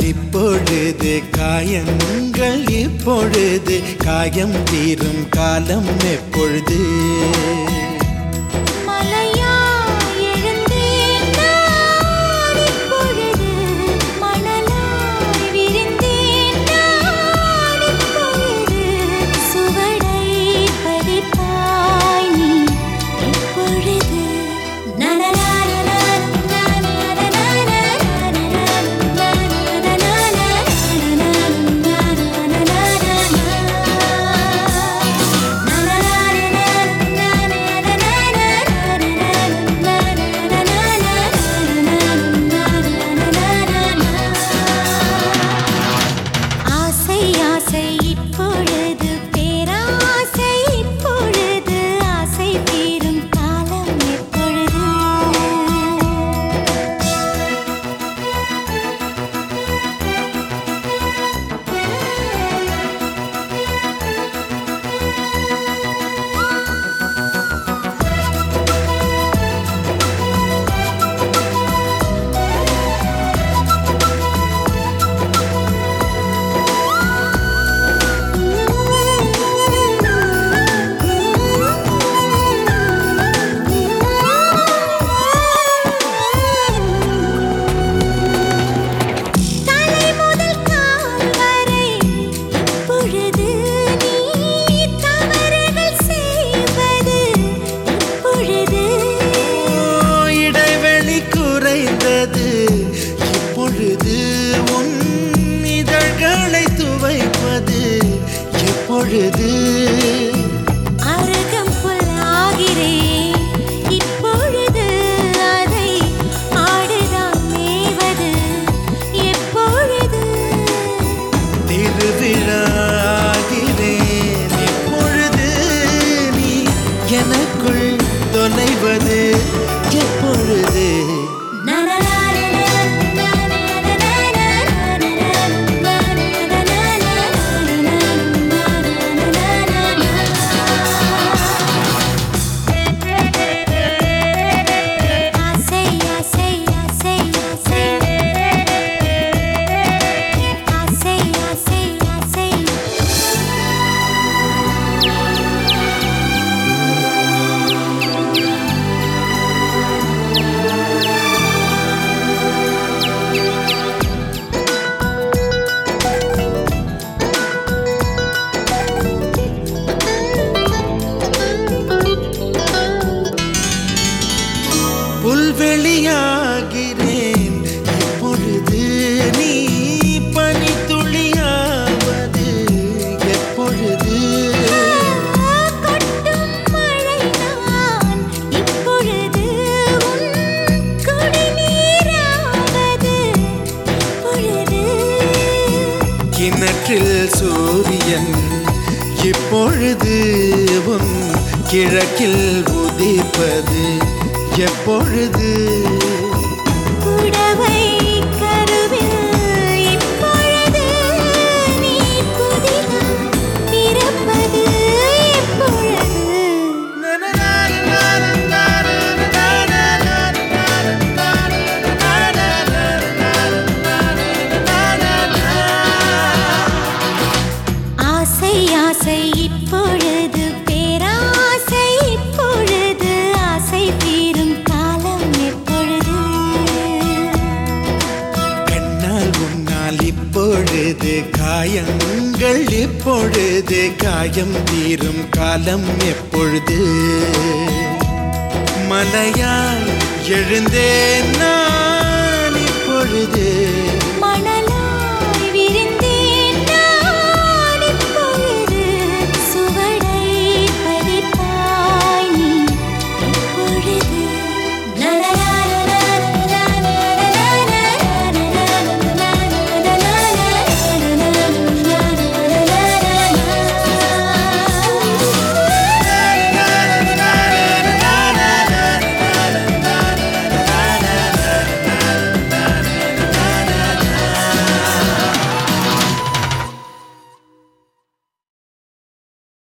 இப்பொழுது காயங்கள் இப்பொழுது காயம் தீரும் காலம் எப்பொழுது அருகம் புல்லாகிறேன் இப்பொழுது அதை ஆடுதான் மேவது எப்பொழுது திருவிழாகிறேன் இப்பொழுது நீ எனக்குள் தொலைவது எப்பொழுது புல்வெளியாகிறேன் இப்பொழுது நீ பனித்துளியாவது எப்பொழுது கொட்டும் மழை நான் இப்பொழுது உன் குடிநீராவது எப்பொழுது கிணற்றில் சூரியன் இப்பொழுது உன் கிழக்கில் உதிப்பது எப்பொழுது புடவை கருவில் இப்பொழுது நீ புதிதாய் பிறப்பது எப்பொழுது ஆசை ஆசை இப்பொழுது பேராசை இப்பொழுது ஆசை தீரும் காலம் எப்பொழுது கண்ணால் உன்னால் இப்பொழுது காயங்கள் இப்பொழுது காயம் தீரும் காலம் எப்பொழுது மலையால் எழுந்தேன் நான் இப்பொழுது